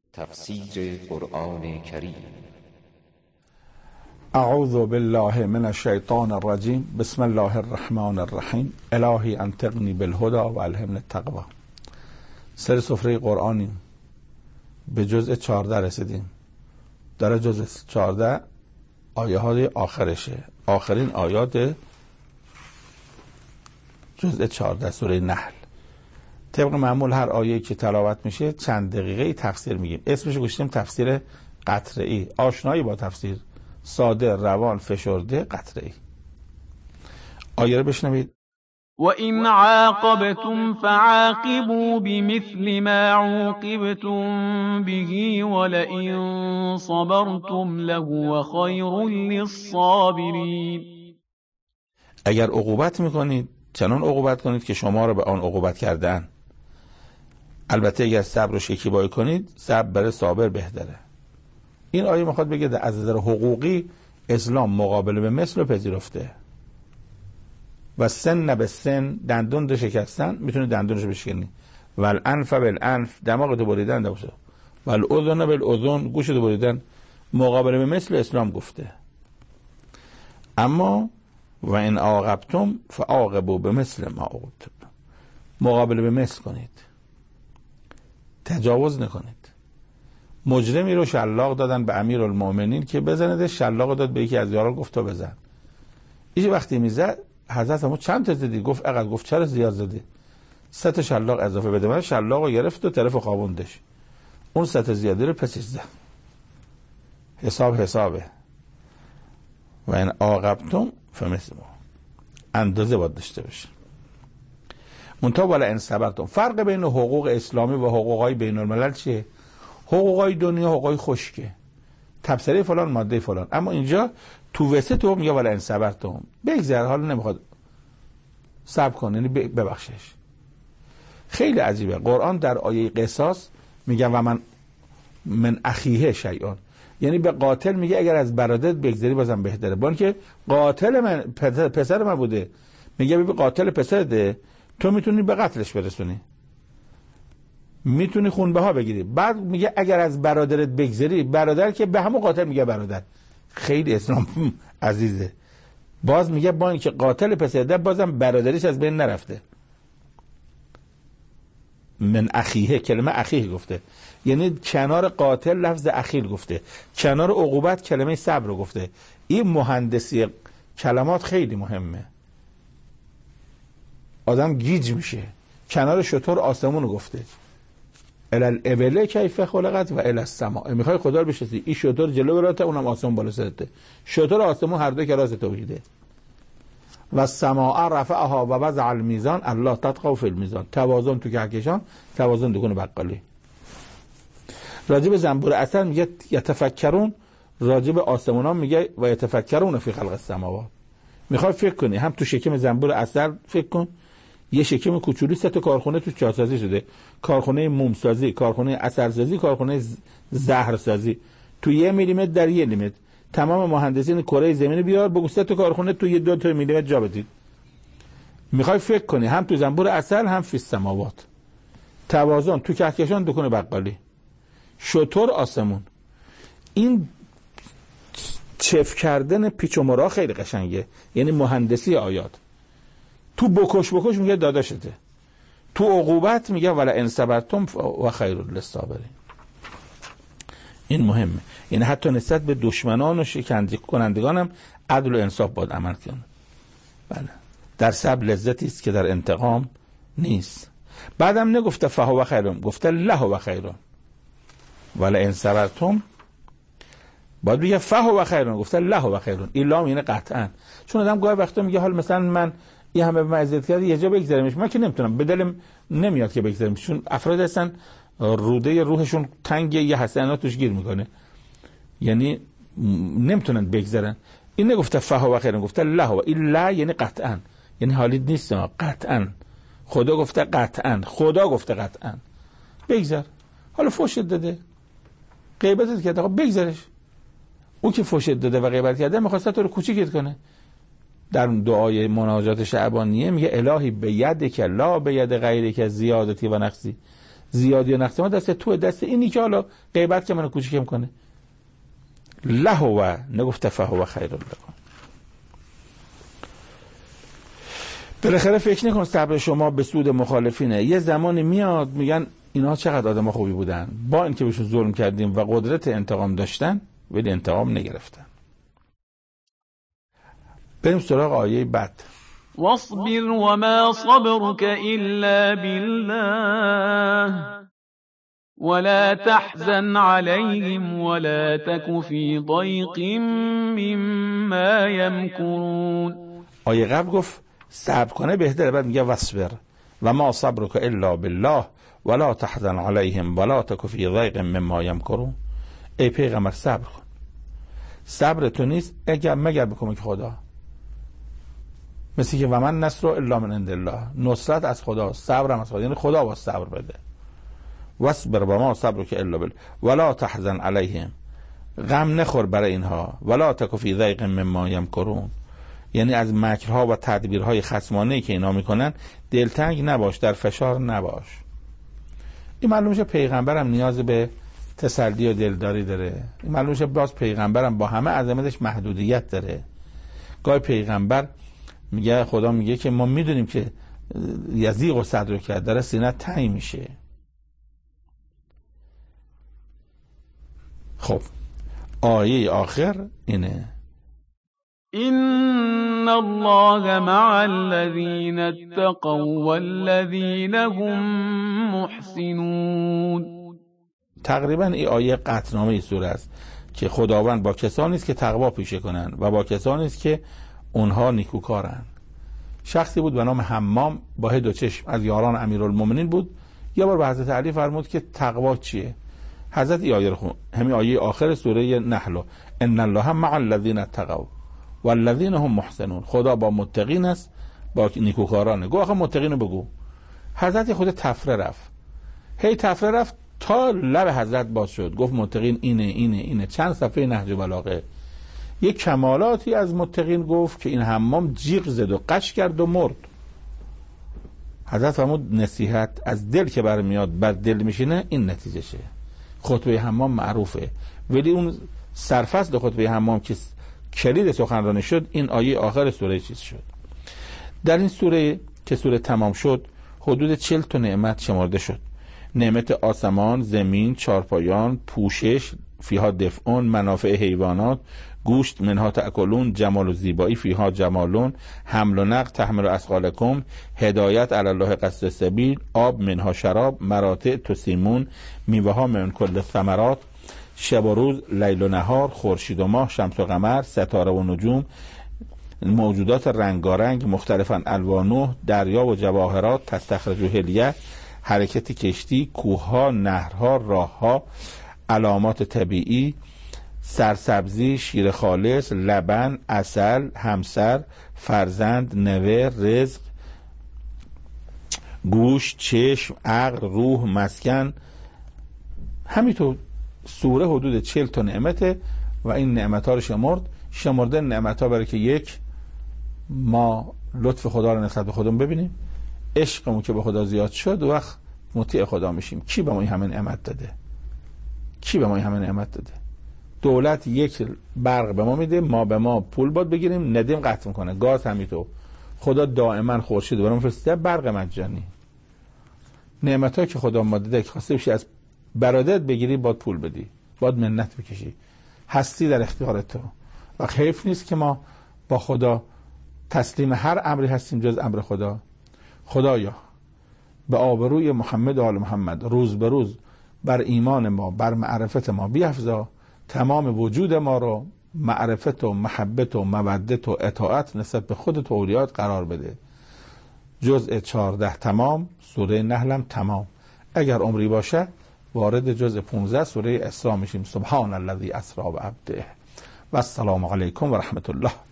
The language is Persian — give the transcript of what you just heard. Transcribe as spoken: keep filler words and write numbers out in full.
تفسیر قرآن کریم. اعوذ بالله من الشیطان الرجیم. بسم الله الرحمن الرحیم. الهی انطقنی بالهدی و الهمنی التقوی. سر سفره قرآنیم، به جزء چهارده رسیدیم. در جزء چهارده آیه های آخرشه، آخرین آیات جزء چهارده سوره نحل. طبق معمول هر آیه‌ای که تلاوت میشه چند دقیقه تفسیر میگیم. اسمش رو گذاشتیم تفسیر قطره‌ای. آشنایی با تفسیر ساده، روان، فشرده، قطره‌ای. آیه رو بشنوید. وَإِنْ عَاقَبْتُمْ فَعَاقِبُوا بِمِثْلِ مَا عُوقِبْتُمْ بِهِ وَلَئِنْ صَبَرْتُمْ لَهُوَ خَيْرٌ لِلصَّابِرِينَ. اگر عقوبت میکنید چنان عقوبت کنید که شما رو به آن عقوبت کردن. البته اگر صبر و شکیبایی کنید صبر برای صابر بهتره. این آیه میخواد بگه از نظر حقوقی اسلام مقابله به مثل رو پذیرفته و سن به سن، دندون رو شکستن میتونه دندونش بشکنی، و الانف بالانف، دماغتو بریدن دوسته، و الاذن بالاذن، گوشتو بریدن. مقابله به مثل اسلام گفته. اما و ان عاقبتم فعاقبوا بمثل ما عوقبتم، مقابله به مثل کنید، تجاوز نکنید. مجرمی رو شلاق دادن به امیرالمومنین که بزنه، شلاق داد به یکی از یاران، گفت تو بزن. ایش وقتی میزد حضرت همون چند تا زدی؟ گفت اقل. گفت چرا زیاد زدی؟ سه تا شلاق اضافه بده. من شلاق رو گرفت و طرف خوابوندش. اون سه تا زیادی رو پسش زد. حساب حسابه. و این عاقبتم فمثل ما، اندازه باید داشته باشه. منتها ولا ان صبرتم. فرق بین حقوق اسلامی و حقوقای بین الملل چیه؟ حقوقای دنیا حقوقای خشکه، تبصره فلان، ماده فلان. اما اینجا تو وسط تو میگه ولا ان صبرتم، بگذر، حالا نمیخواد صبر کن، یعنی ببخشش. خیلی عجیبه. قرآن در آیه قصاص میگه و من من اخیه شیئا، یعنی به قاتل میگه اگر از برادرت بگذری بازم بهتره، با اینکه قاتل من پسر من بوده. میگه به قاتل پسرت تو میتونی به قتلش برسونی، میتونی خونبه ها بگیری. بعد میگه اگر از برادرت بگذری، برادر که به همون قاتل میگه برادر. خیلی اسلام عزیزه. باز میگه با اینکه قاتل پسرت بازم برادریش از بین نرفته. من اخیه، کلمه اخیه گفته، یعنی کنار قاتل لفظ اخیل گفته، کنار عقوبت کلمه صبر رو گفته. این مهندسی کلمات خیلی مهمه. آدم گیج میشه. کنار شطور آسمون رو گفته، الالابل کیف خلقت و الی السماء. میخوای خدا رو بشناسی، این شطور جلو براته، اونم آسمون بالا سرته. شطور آسمون هر دو که راز توحیده. و السماء رفعها و وضع المیزان الله تطغوا فی المیزان. توازن تو کهکشان، توازن دکون بقالی. راجب زنبور عسل میگه یتفکرون، راجب آسمونا میگه و یتفکرون فی خلق السماوات. میخوای فکر کنی، هم تو شکم زنبور عسل فکر کن. یه شکم کوچولی سه تا کارخونه تو چاسازی شده، کارخونه موم سازی، کارخونه عسل سازی، کارخونه زهر سازی. تو یه میلیمتر در یه میلیمتر تمام مهندسین کره زمین بیار بگو سه تا کارخونه تو یه دو تا میلیمتر جا بدید. میخوای فکر کنی هم تو زنبور عسل هم فی السماوات. توازن تو کهکشان دکون بقالی، شطور آسمون. این چف کردن پیچ و مرا خیلی قشنگه، یعنی مهندسی آیات. تو بکش بکش میگه داداشته، تو عقوبت میگه ولا ان صبرتم و خیر للصابرین. این مهمه، یعنی حتی نسبت به دشمنان و شکنجه کنندگان هم عدل و انصاف باید عمل کنه. بله، در صبر لذتی است که در انتقام نیست. بعدم نگفته فهو خیرون، گفته له خیرون. ولا ان صبرتم باید بگه فهو خیرون، گفته له خیرون. این لام یعنی قطعا. چون آدم گاهی وقتا میگه حال مثلا من یه همه به اذیت کرد یه جا بگذارمش، من که نمیتونم، به دلم نمیاد که بگذارمش، چون افراد هستن روده روحشون تنگ، یه حسنات توش گیر میکنه، یعنی نمیتونن بگذارن. این نگفته فهو خیرون، گفته له. این لا یعنی قطعا، یعنی حالی نیست، قطعا. خدا گفته قطعا، خدا گفته قطعا بگذار. حالا فوشت داده، غیبتت کرده، بگذارش. او که فوشت داده و غیبت کرده میخواسته تو رو کوچیکت کنه. در دعای مناجات شعبانیه میگه الهی به ید که لا به ید غیری که زیادتی و نقصی، زیادی و نقص ما دست تو، دست اینی که حالا غیبت که منو کوچیکم کنه. لهو نگفته فهو خیر لکم. بالاخره فکر نکن صبر شما به سود مخالفینه. یه زمانی میاد میگن اینها چقدر آدم خوبی بودن، با اینکه بهشون ظلم کردیم و قدرت انتقام داشتن ولی انتقام نگرفتن. بریم سراغ آیه بعد. واصبر وما صبرك إلا بالله ولا تحزن عليهم ولا تك في ضيق مما يمكرون. آیه قبل گفت صبر کنه بهتره، بعد میگه واصبر و ما صبرك الا بالله ولا تحزن عليهم ولا تك في ضيق مما يمكرون. ای پیغمبر صبر کن، صبر تو نیست اگر مگر به کمک خدا. مثل که و من نصر الا من عند الله، نصرت از خدا، صبر هم از خدا، یعنی خدا با صبر بده. واصبر و ما صبرك الا بالله ولا تحزن عليهم، غم نخور برای اینها، ولا تك في ضيق مما يمكرون، یعنی از مکرها و تدبیرهای خصمانه‌ای که اینا میکنن دلتنگ نباش، در فشار نباش. این معلوم میشه پیغمبرم نیاز به تسلی و دلداری داره. این معلوم میشه باز پیغمبرم با همه عظمتش محدودیت داره. گاهی پیغمبر میگه، خدا میگه که ما میدونیم که یزیغ و صدر کرد، داره سینه تنگ میشه. خب آیه آخر اینه إن الله مع الذين اتقوا والذين هم محسنون. تقریبا این آیه قطعنامه سوره است که خداوند با کسانی است که تقوا پیشه کنند و با کسانی است که اونها نیکوکارند. شخصی بود به نام حمام با دو چشم از یاران امیرالمومنین بود. یه بار به حضرت علی فرمود که تقوا چیه؟ حضرت ای آیه رو خون، همین آیه آخر سوره نحل، ان الله مع الذين اتقوا والذین هم محسنون. خدا با متقین است، با نیکوکارانه. گو آخه متقین رو بگو. حضرت خود تفره رفت، هی تفره رفت تا لب حضرت باز شد، گفت متقین اینه اینه اینه. چند صفحه نهج بلاغه یک کمالاتی از متقین گفت که این حمام جیغ زد و قش کرد و مرد. حضرت فرمود نصیحت از دل که برمیاد بر دل میشینه، این نتیجهشه. خطبه حمام معروفه، ولی اون سرفصل خطبه حمام که کلید سخنرانی شد این آیه آخر سوره چیز شد. در این سوره که سوره تمام شد حدود چهل تا نعمت شمرده شد. نعمت آسمان، زمین، چارپایان، پوشش، فیها دفعون، منافع حیوانات، گوشت، منها تأکلون، جمال و زیبایی، فیها جمالون، حمل و نقل، تحمل اثقالکم، هدایت علی الله قصد سبیل، آب، منها شراب، مراتع تسیمون، میوه ها من کل ثمرات، شب و روز، لیل و نهار، خورشید و ماه، شمس و قمر، ستاره و نجوم، موجودات رنگارنگ مختلفاً الوانه، دریا و جواهرات، تستخرج و هلیه، حرکت کشتی، کوهها، نهرها، راهها، علامات طبیعی، سرسبزی، شیر خالص، لبن، عسل، همسر، فرزند، نوه، رزق، گوش، چشم، عقل، روح، مسکن. همینطور سوره حدود چهل تا نعمته و این نعمت ها رو شمرد. شمرده نعمت ها برای که یک، ما لطف خدا رو نسبت به خودمون ببینیم، عشقمون که به خدا زیاد شد، وقت مطیع خدا میشیم. کی به ما این همه نعمت داده؟ کی به ما این همه نعمت داده؟ دولت یک برق به ما میده، ما به ما پول باید بگیریم، ندیم قطع میکنه. گاز همینطور. خدا دائما خورشید برام فرستاده، برق مجانی. نعمتایی که خدا ما داده که خواسته بشی از برادرت بگیری، باید پول بدی، باید منت بکشی. هستی در اختیار تو. و حیف نیست که ما با خدا تسلیم هر امری هستیم جز امر خدا. خدایا به آبروی محمد و آل محمد روز به روز بر ایمان ما، بر معرفت ما بیفزا. تمام وجود ما رو معرفت و محبت و مودت و اطاعت نسبت به خودت و اولیات قرار بده. جزء چهارده تمام، سوره نحلم تمام. اگر عمری باشه وارد جزء پانزده سوره اسراء میشیم. سبحان الذی اسری بعبده و السلام علیکم و رحمت الله.